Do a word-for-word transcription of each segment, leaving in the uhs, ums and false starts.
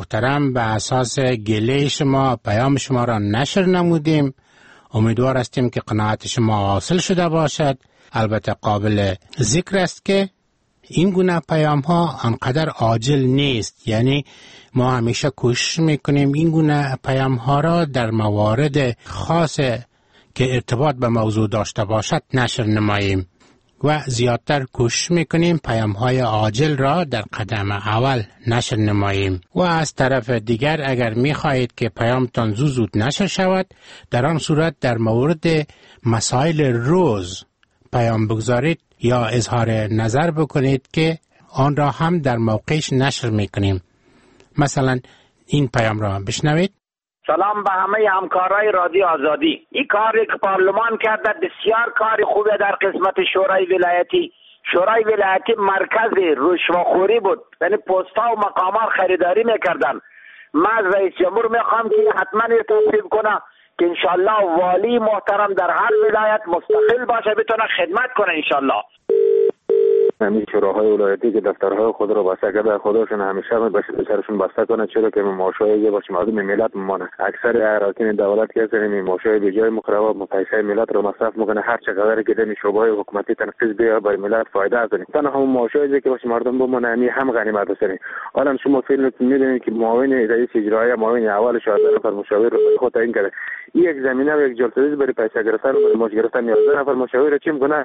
محترم، به اساس گله شما پیام شما را نشر نمودیم. امیدوار هستیم که قناعت شما حاصل شده باشد. البته قابل ذکر است که این گونه پیام ها انقدر عاجل نیست، یعنی ما همیشه کوشش میکنیم این گونه پیام ها را در موارد خاص که ارتباط به موضوع داشته باشد نشر نماییم و زیادتر کوشش میکنیم پیام های عاجل را در قدم اول نشر نماییم. و از طرف دیگر اگر میخواهید که پیامتان زود زود نشر شود، در آن صورت در مورد مسائل روز پیام بگذارید یا اظهار نظر بکنید که آن را هم در موقعش نشر میکنیم. مثلا این پیام را بشنوید. سلام به همه همکارای رادیو آزادی. این کاری که پارلمان کرده بسیار کاری خوبه در قسمت شورای ولایتی. شورای ولایتی مرکز رشوه‌خوری بود، یعنی پست‌ها و مقامات خریداری میکردن. من از رئیس جمهور میخوام که حتما تصویب کنه که انشالله والی محترم در هر ولایت مستقل باشه، بتونه خدمت کنه انشالله. همین شوراهای ولایتی که دفترهای خود را بسته کرده، خودشون همیشه باشه سرشون بسته کنه، چرا که معاشای یه باشه مردم ملت میمانه. اکثر اراکین دولت که هستن معاشای به جای مقررات متعهد ملت رو مصرف میکنه، هر چقدر که دمی شعبه‌های حکومتی تنفیذ بیا برای ملت فایده است. تنها هم معاشای که باشه مردم بمونه، همین هم غنیمت است. الان شما فیلم می‌بینید که معاون رئیس اجرایی، معاون اول شورای نفر مشاور رو خود تعیین کرده. این یک زمینه و یک جلسه برای پیسه گرفتن و برای ماش گرفتن یازده نفر مشاور چی میکنه؟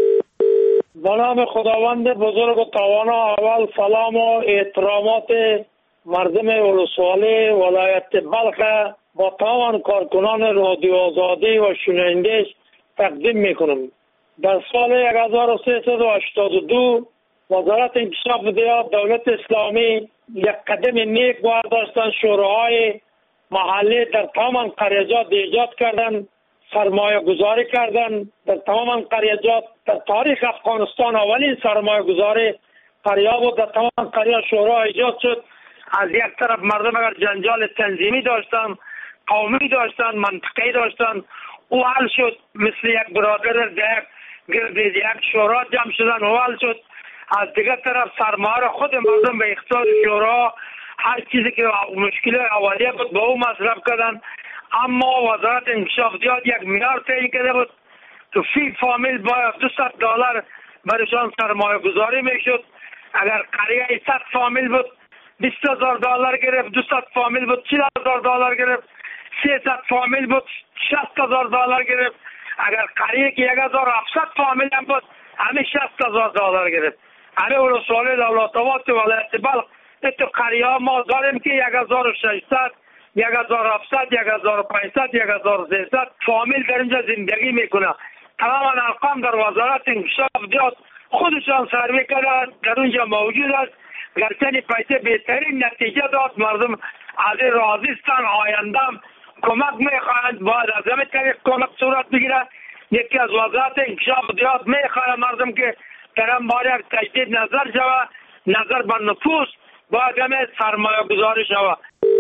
به نام خداوند بزرگ و توانا، اول سلام و احترامات مردم ولسوالی ولایت بلخ با تمام کارکنان رادیو آزادی و شنونده‌اش تقدیم میکنم. در سال هزار و سیصد و هشتاد و دو وزارت انکشاف دیات دولت اسلامی یک قدم نیک برداشتن. شوراهای محلی در تمام قریجات ایجاد کردند، سرمایه گذاری کردن در تمام قریجات. در تاریخ افغانستان اولین سرمایه گذاری قریه بود، در تمام قریه شورا ایجاد شد. از یک طرف مردم اگر جنجال تنظیمی داشتن، قومی داشتن، منطقی داشتن، او حل شد. مثل یک برادر در گرد یک شورا جمع شدن و حل شد. از دیگر طرف سرمایه را خود مردم به اقتصاد شورا هر چیزی که مشکل اولیه بود به او مصرف کردن. اما وزارت انکشاف دیات یک میلیارد تعیین کرده بود تو فی فامیل باید دویست دلار برایشان سرمایه گذاری میشد. اگر قریه صد فامیل بود بیست هزار دلار گرفت، دویست فامیل بود چهل هزار دلار گرفت، سیصد فامیل بود شصت هزار دلار گرفت. اگر قریه که یک هزار و هفتصد فامیل هم بود همه شصت هزار دلار گرفت. همه ولسوالی دولت آباد تو ولایت بلخ تو قریه ها ما داریم که یک هزار و ششصد، یک هزار و هفتصد، یک هزار و پانصد، یک هزار و سیصد فامیل در اینجا زندگی میکنه. تمام ارقام در وزارت انکشاف دیات خودشان سروی کردن، در اونجا موجود است. گرچه پیسه بهترین نتیجه داد، مردم از این راضی هستند. آیندهم کمک میخواهند، باید از همه طریق کمک صورت بگیرد. یکی از وزارت انکشاف دیات میخواهد مردم که در هم باید تجدید نظر شود، نظر بر نفوس باید همه سرمایه گذاری شود.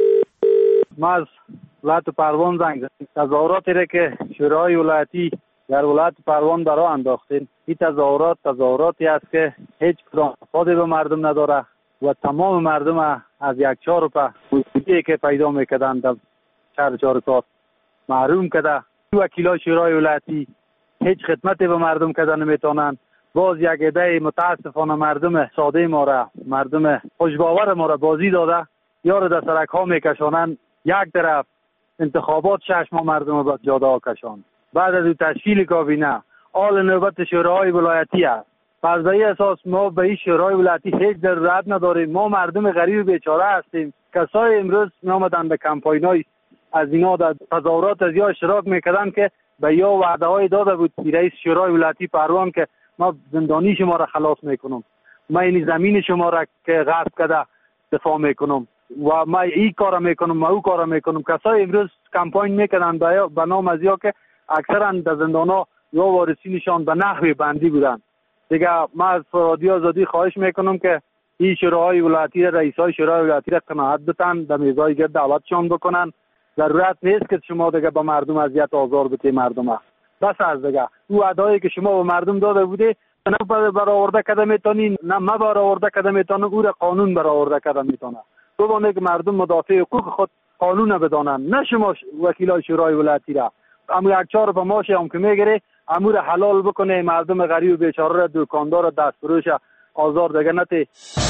ما از ولایت پروان زنگ زدیم. تظاهراتی را که شورای ولایتی در ولایت پروان برای انداختین، این تظاهرات تظاهراتی است که هیچ کدام فایده به مردم نداره و تمام مردم از یک چهار روپه بودجه‌ای که پیدا میکردن در چهار چهار ساعت محروم کرده. وکیلای شورای ولایتی هیچ خدمتی به مردم کردن نمیتونن. باز یک عده متاسفانه مردم ساده ما را، مردم خوشباور ما را بازی داده، یار در سرک ها میکشانن. یک طرف انتخابات شش ماه مردم را جاده ها کشان. بعد از تشکیل کابینه آل نوبت شورای ولایتی است. پس به این اساس ما به این شورای ولایتی هیچ ضرورت نداریم. ما مردم غریب بیچاره هستیم. کسای امروز میامدن به کمپاینای از اینا در تظاهرات از یا اشتراک میکردن که به یا وعده های داده بود رئیس شورای ولایتی پروان که ما زندانی شما را خلاص میکنم، ما این زمین شما را که غصب کرده دفاع میکنم و ما این کارا میکنم، ما او کارا میکنم. کسای امروز کمپاین میکنن به نام از یا که اکثرا در زندانا یا وارثینشان به نحوی بندی بودن. دیگه ما از رادیو آزادی خواهش میکنم که این شورای ولایتی، رئیسای شورای ولایتی را قناعت بدن، در میزای گرد دعوتشان بکنن. ضرورت نیست که شما دیگه به مردم اذیت آزار بدید. مردم بس از دیگه او ادایی که شما به مردم داده بوده نه برآورده کده میتونین، نه ما برآورده کده میتونه، او را قانون برآورده کده میتونه. بمانه که مردم مدافع حقوق خود قانون بدانند، نه شما وکیلای شورای ولایتی را. اما یک چهار به ماشه هم که میگیره امور حلال بکنه، مردم غریب و بیچاره را، دکاندار دست فروش آزار دیگه نته.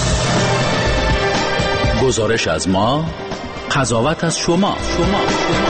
گزارش از ما، قضاوت از شما. شما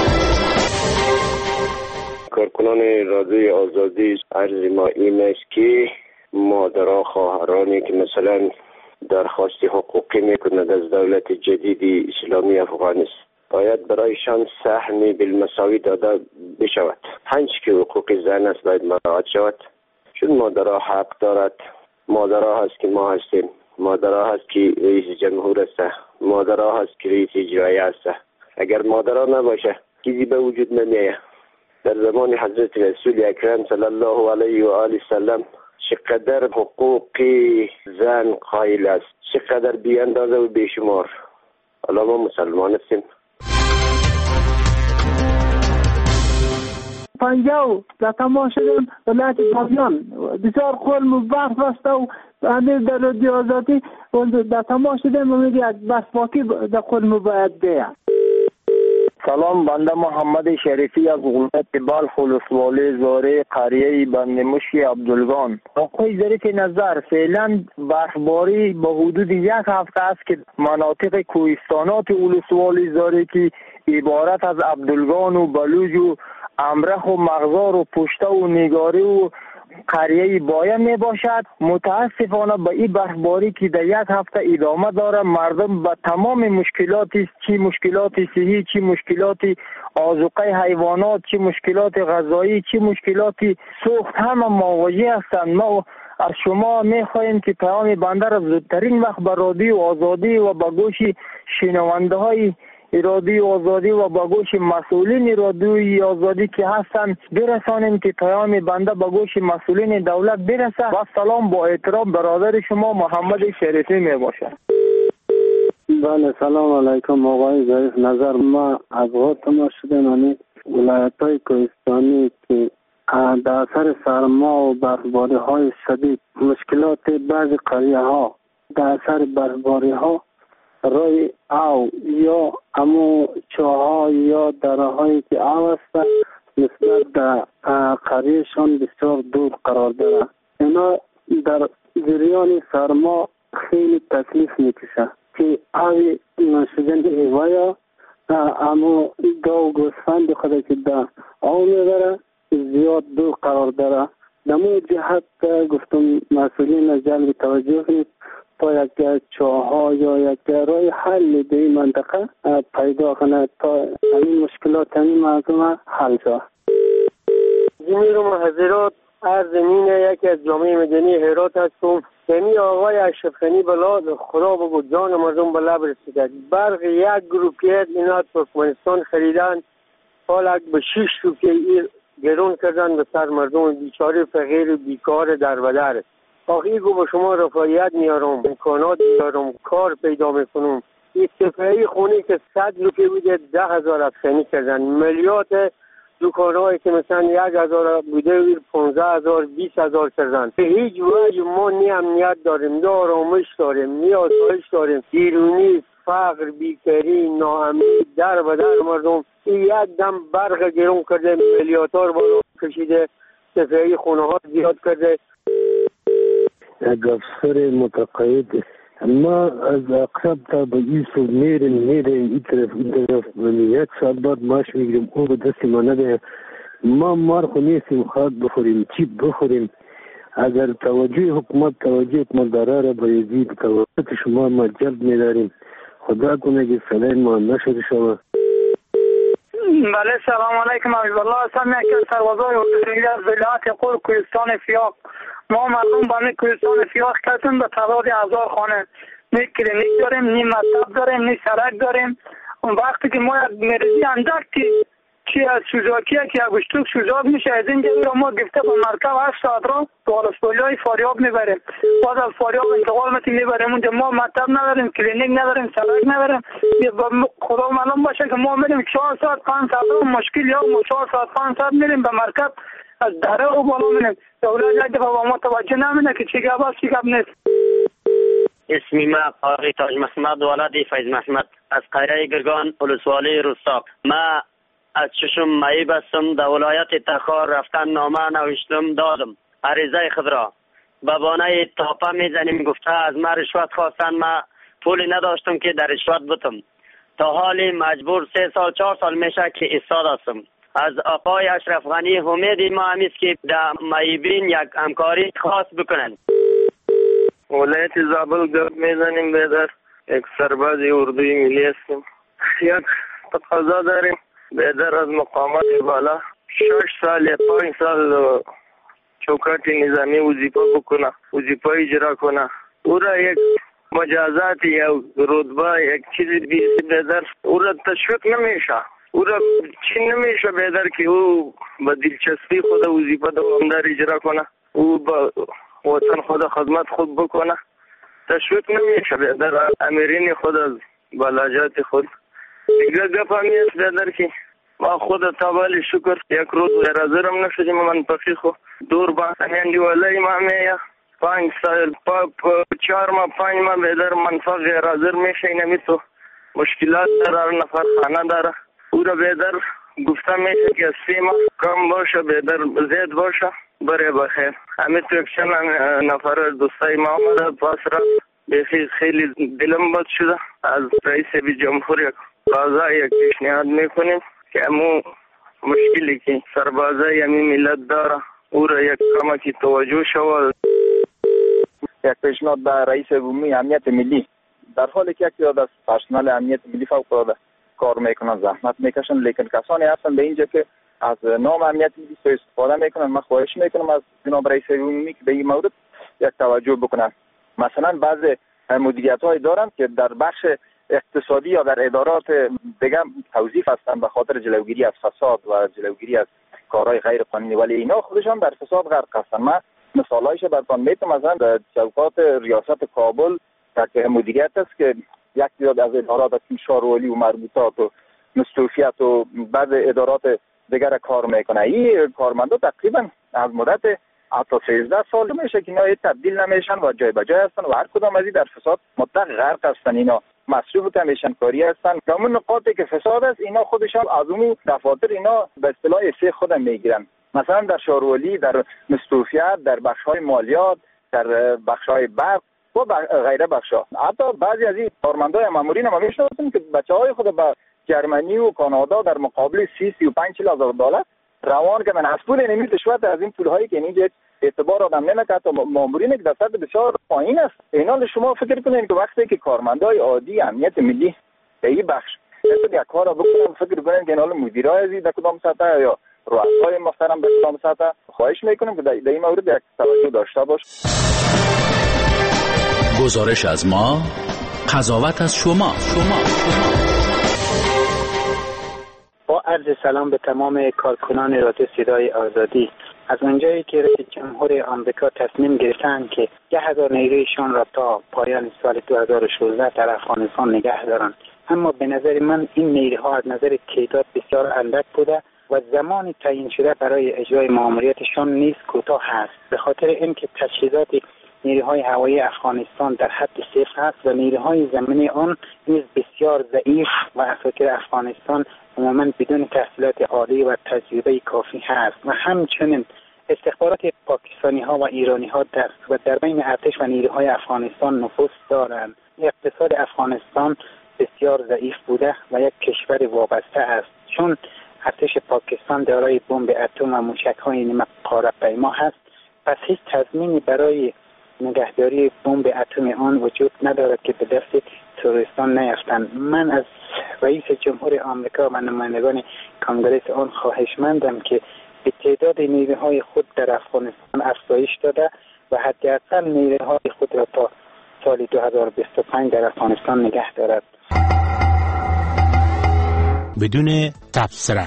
کارکنان رادیوی آزادی، عرض ما این است که مادرها خواهرانی که مثلا درخواست حقوقی میکنند از دولت جدید اسلامی افغانستان باید برایشان سهم بالمساوی داده بشود. هنچ که حقوق زن است باید مراعات شود، چون مادرها حق دارد. مادرها هست که ما هستیم، مادرها هست که رئیس جمهور است، مادرها هست که رئیس اجرایی است. اگر مادرها نباشه چیزی به وجود نمیه. در زمان حضرت رسول اکرم صلی الله علیه و آله وسلم چقدر حقوق زن قائل است، چقدر بی اندازه و بیشمار. حالا ما مسلمان هستیم. پنجاو در تمام شدن ولایت بامیان بسیار خول مبارک است و امیر در رادیو آزادی در تمام شدن میگه بس باقی در خول مبارک ده. سلام، بنده محمد شریفی از ولایت بلخ ولسوالی زاره قریه بندمشکی عبدالگان. آقای ظریف نظر، فعلا برفباری به حدود یک هفته است که مناطق کوهستانات ولسوالی زاره که عبارت از عبدالگان و بلوج و امرخ و مغزار و پشته و نگاری و قریه باید می باشد. متاسفانه به این برفباری که در یک هفته ادامه داره مردم به تمام مشکلاتی، چی مشکلات صحی، چی مشکلات آذوقه حیوانات، چی مشکلات غذایی، چی مشکلات سوخت همه مواجه هستند. ما از شما می خواهیم که پیام بنده را زودترین وقت به رادیو آزادی و به گوش شنونده های رادیو آزادی و با گوش مسئولین رادیوی آزادی که هستند برسانیم که پیام بنده با گوش مسئولین دولت برسه. و سلام، با احترام برادر شما محمد شریفی می باشد. بله، سلام علیکم آقای ظریف نظر. ما از تمام شده نانی ولایت های کوهستانی که در اثر سرما و برفباری های شدید مشکلات بعضی قریه ها در اثر برفباری ها روی آو یا امو چاها یا دره هایی که آو هستند نسبت در قریهشان بسیار دور قرار دارد. اینا در جریان سرما خیلی تکلیف میکشه که آوی شدن ایوایا امو گاو گوسفند خود که در آو میبره زیاد دور قرار داره. دمو جهت گفتم مسئولین جلب توجه کنید تا یک چاها یا یک راه حل در این منطقه پیدا کنه تا این مشکلات همین مردم حل شد. زمین و حضرات، عرض مینه یکی از جامعه مدنی هرات هستم. یعنی آقای اشرف غنی بلاد خدا بگو جان مردم به لب رسیده. برق یک گروپیت اینا ترکمنستان خریدن، حالا به شش روپیه گرون کردن به سر مردم بیچاره فقیر بیکار در بدر. آخی گو به شما رفاهیت میارم، امکانات میارم، کار پیدا میکنم. این سفری خونه که صد روپیه بوده ده هزار افغانی کردن. ملیات دکانهایی که مثلا یک هزار بوده پونزه هزار بیس هزار کردن. به هیچ وجه ما نی امنیت داریم، نی آرامش داریم، نی آسایش داریم. گیرونی، فقر، بیکاری، ناامنی در بدر مردم. این یک دم برق گرون کرده، ملیات ها رو بالا کشیده، سفری خونه ها زیاد کرده. افسر متقاعد ما از اقرب تا به ایسو میریم میریم این طرف این طرف یک سال بعد ماش میگیریم او به دست ما نده. ما مار خو نیستیم خاک بخوریم چیپ بخوریم. اگر توجه حکومت توجه حکومت داره را به یزید توجه شما ما جلب میداریم. خدا کنه که صلاح ما نشده شما. بله، سلام علیکم. عبدالله هستم، یکی از سربازای حقوقی از ولایت قور کوهستان فیاق. ما مردم با می کوهستان فیاق کردیم به تعداد هزار خانه. نی کلینیک داریم، نی مکتب داریم، نی سرک داریم. اون وقتی که ما یک مریضی اندک که از سوزاکیه که یک اشتوک سوزاک میشه از اینجا رو ما گفته به مرکب هشت ساعت را به ولسوالی فاریاب میبریم. بعد از فاریاب انتقال میتیم میبریم اونجا. ما مکتب نداریم، کلینیک نداریم، سرک نداریم. خدا معلوم باشه که ما میریم چهار ساعت پنج ساعت مشکل یا ما چهار ساعت پنج ساعت میریم به مرکب از دره و بالا میریم. دولت یک دفعه با ما توجه نمیده که چی گپ است چی گپ نیست. اسمی ما آقای تاج محمد ولد فیض محمد از قریه گرگان ولسوالی رستاق. ما از ششم مایی بستم در ولایت تخار رفتن نامه نوشتم دادم عریضه خود را به بانه تاپه میزنیم گفته از ما رشوت خواستن. ما پولی نداشتم که در رشوت بتم. تا حالی مجبور سه سال چهار سال میشه که استاد هستم. از آقای اشرف غنی امید ما همیست که در مایبین یک همکاری خاص بکنن. ولایت زابل گرد میزنیم بیدر یک سرباز اردوی ملی هستیم. یک تقاضا داریم بیدر از مقامات بالا شش سال یا پنج سال چوکات نظامی وظیفه بکنه، وظیفه اجرا کنه. او را یک مجازات یا رتبه یک چیزی بیسی بیدر او را تشویق نمیشه، او را چی نمیشه بیدر که او با دلچسپی خود وظیفه دوامدار اجرا کنه، او با وطن خود خدمت خود بکنه. تشویق نمیشه بیدر امیرین خود از بالاجات خود. دیگه گپ همی است بیدر که ما خود تابالی شکر یک روز غیر حاضرم نشدیم. من پخی خود دور بحثانی ولای ما میه پنج سال پا چهار ماه پنج ماه بیدر منفق غیر حاضر میشه. اینمی تو مشکلات داره، نفر خانه داره. او را بیدر گفته میشه که سی ماه کم باشه بیدر زید باشه بره بخیر. همین تو یک چند نفر دوستای ما آمده پاس را بخی خیلی دلم باد شده. از رئیس بی جمهور یک قاضا یک پیشنهاد میکنیم که امو مشکلی که سربازای همین ملت داره او را یک کمکی توجه شود. یک پیشنهاد به رئیس عمومی امنیت ملی در حالی که یک تعداد از پرسنل امنیت ملی فوق العاده کار میکنن، زحمت میکشن، لیکن کسانی هستن به اینجا که از نام امنیت ملی سوء استفاده میکنن. من خواهش میکنم از جناب رئیس عمومی که به این مورد یک توجه بکنن. مثلا بعضی مدیریت های دارن که در بخش اقتصادی یا در ادارات دیگه توظیف هستن به خاطر جلوگیری از فساد و جلوگیری از کارهای غیر قانونی، ولی اینا خودشان در فساد غرق هستن. من مثالایش براتون میتونم. مثلا در چوکات ریاست کابل یک مدیریت است که یک تعداد از ادارات از شارولی و مربوطات و مستوفیت و بعض ادارات دیگر کار میکنه. این کارمندا تقریبا از مدت حتی سیزده سال میشه که اینا تبدیل نمیشن و جای به جای هستن و هر کدام از این در فساد مطلق غرق هستن. اینا مصروف کمیشن کاری هستن. همون نقاطی که فساد است اینا خودشان از اون دفاتر اینا به اصطلاح ایسه خودم میگیرن. مثلا در شارولی، در مستوفیت، در بخش‌های مالیات، در بخش‌های برق و غیره بخش‌ها. حتی بعضی از این کارمندای مامورین هم میشناسن که بچه‌های خود به جرمنی و کانادا در مقابل سی سی و پنج هزار دلار روان کردن. از پول نمیت شوت از این پول‌هایی که اینجا اعتبار آدم نمیکنه. مامورین که در سطح بسیار پایین است. اینا شما فکر کنین که وقتی که کارمندای عادی امنیت ملی به این بخش یک کار رو بکنن، فکر کنین که اینا مدیرای از در کدام سطح یا رؤسای محترم در کدام سطح. خواهش میکنم که در این مورد یک توجه داشته باش. گزارش از ما، قضاوت از شما. شما با عرض سلام به تمام کارکنان رادیو صدای آزادی. از اونجایی که رئیس جمهور آمریکا تصمیم گرفتن که ده هزار نیرویشان را تا پایان سال دو هزار و شانزده در افغانستان نگه دارند، اما به نظر من این نیروها از نظر تعداد بسیار اندک بوده و زمان تعیین شده برای اجرای مأموریتشان نیز کوتاه است، به خاطر اینکه تجهیزات نیروهای هوایی افغانستان در حد صفر است و نیروهای زمینی آن نیز بسیار ضعیف و اساطیر افغانستان عموما بدون تحصیلات عالی و تجربه کافی هست و همچنین استخبارات پاکستانی ها و ایرانی ها در و در بین ارتش و نیروهای افغانستان نفوذ دارند. اقتصاد افغانستان بسیار ضعیف بوده و یک کشور وابسته است، چون ارتش پاکستان دارای بمب اتم و موشک‌های نیمه قاره پیما هست، پس هیچ تضمینی برای نگهداری بمب اتم آن وجود ندارد که به دست تروریستان نیفتند. من از رئیس جمهور آمریکا و نمایندگان کنگره آن خواهشمندم که به تعداد نیروهای خود در افغانستان افزایش داده و حداقل نیروهای خود را تا سال دو هزار و بیست و پنج در افغانستان نگه دارد. بدون تبصره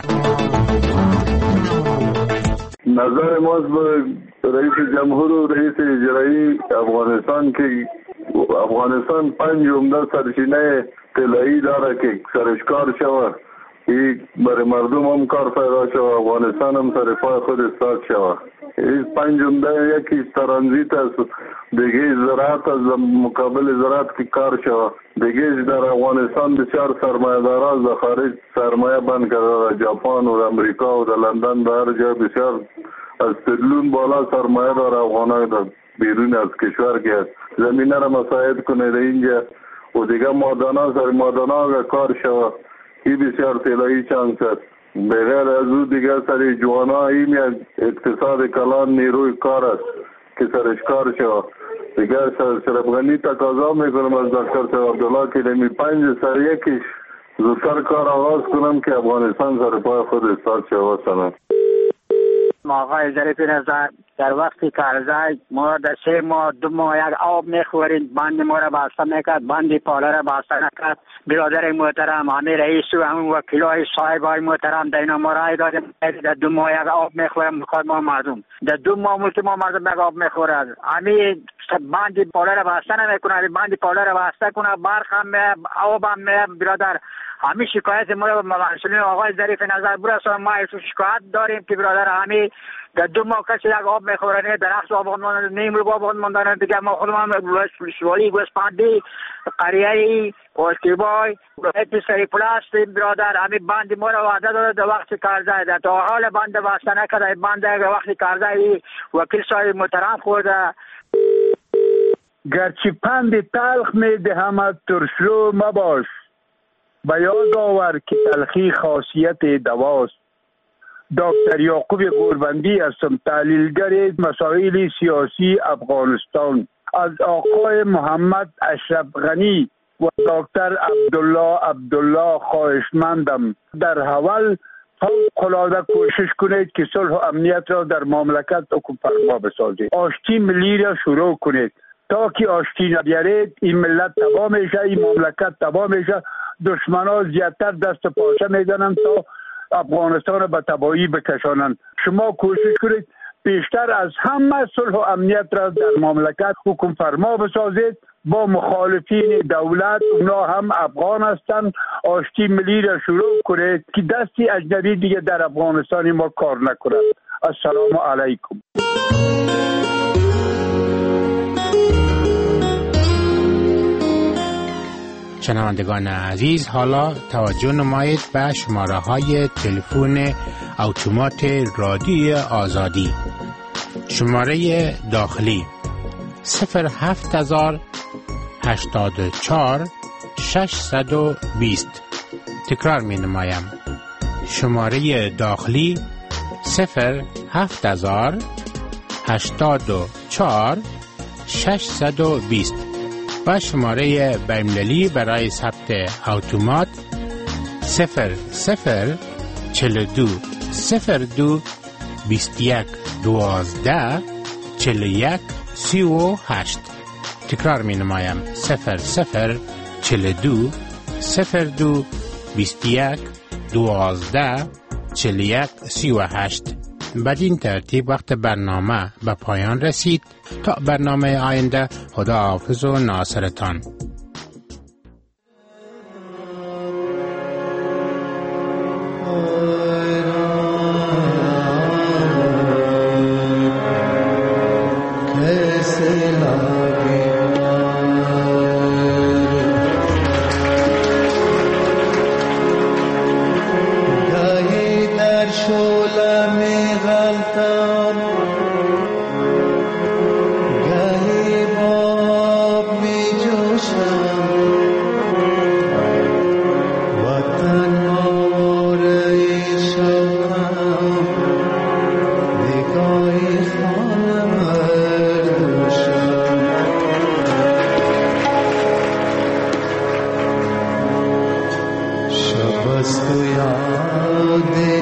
نظر ما به رئیس جمهور و رئیس اجرایی افغانستان که افغانستان پنج عمده سرچینه طلایی داره که سرشکار شود این برای مردم هم کار پیدا شد، افغانستان هم سر پای خود استاد شد. این پنج عمده یکی ترانزیت است، دیگه زراعت از مقابل زراعت که کار شد. دیگه در افغانستان بسیار سرمایه‌داران از خارج سرمایه بند کرده، در ژاپن و امریکا و در لندن در هر جای بسیار از تریلیون بالا سرمایه دار افغانای در بیرون از کشور که زمینه را مساعد کنه در اینجا و دیگه مادانا سر مادانا اگر کار شد. این بسیار طلایی چانس است. بغیر از او دیگه سر جوانا این اقتصاد کلان نیروی کار است که سرش کار شد. دیگه شرفغنی تقاضا میکنم از دکتر صاحب عبدالله که نمی پنج سر یکیش زودتر کار آغاز کنم که افغانستان سر پای خود استاد شد. سلام آقای ظریف نظر، در وقتی کارزای ما در سه ماه دو ماه یک آب میخوریم، بند ما را بسته میکرد، بند پاله را بسته نکرد. برادر محترم همه رئیس و همون وکیلای صاحب های محترم در اینا ما رای دادیم در دو ماه یک آب میخوریم. میخواد ما مردم در دو ماه ملک ما مردم یک آب میخورد، همه بند پاله را بسته نمیکنه، بند پاله را بسته کنه، برق هم آب هم برادر. همه شکایت ما را به مسئولین آقای ظریف نظر برسان. ما شکایت داریم که برادر همه در دو ماه کسی یک آب میخورنه، درخت آب ماندن، نیم رو آب ماندن دیگه. ما خودمان شوالی گوسپندی قریه اوشتیبای ایتی سری پلاست برادر همه بند ما را وعده داده در وقت کارزای ده، تا حال بند بسته نکرده. بند در وقت کارزای وکیل صاحب محترم خورده. گرچه پند تلخ میدهمت ترشرو مباش، به یاد آور که تلخی خاصیت دواست. دکتر یعقوب غوربندی هستم، تحلیلگر مسائل سیاسی افغانستان. از آقای محمد اشرف غنی و دکتر عبدالله عبدالله خواهشمندم در حول فوق‌العاده کوشش کنید که صلح و امنیت را در مملکت حکم فرما بسازید. آشتی ملی را شروع کنید. تا که آشتی نبیارید این ملت تباه میشه، این مملکت تباه میشه. دشمن ها زیادتر دست پاچه میزنند تا افغانستان را به تباهی بکشانند. شما کوشش کنید بیشتر از همه صلح و امنیت را در مملکت حکم فرما بسازید. با مخالفین دولت، اونا هم افغان هستند، آشتی ملی را شروع کنید که دستی اجنبی دیگه در افغانستان ما کار نکند. السلام علیکم. شنوندگان عزیز، حالا توجه نمایید به شماره های تلفن اتومات رادیوی آزادی. شماره داخلی صفر هفت هزار هشتاد و چهار ششصد و بیست. تکرار می نمایم. شماره داخلی صفر هفت هزار هشتاد و چهار ششصد و بیست و شماره بین‌المللی برای ثبت اتومات صفر صفر چهل و دو صفر دو بیست و یک دوازده چهل و یک سی و هشت. تکرار می نمایم. صفر صفر چهل و دو صفر دو بیست و یک دوازده چهل و یک سی و هشت. بدین ترتیب وقت برنامه به پایان رسید. تا برنامه آینده، خدا حافظ و ناصرتان. बस तू याद